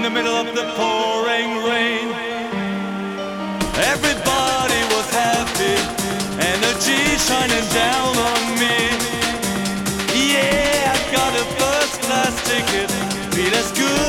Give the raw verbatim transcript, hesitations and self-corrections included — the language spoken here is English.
the middle of the pouring rain. Everybody was happy, energy shining down on me. Yeah, I got a first class ticket, feel as good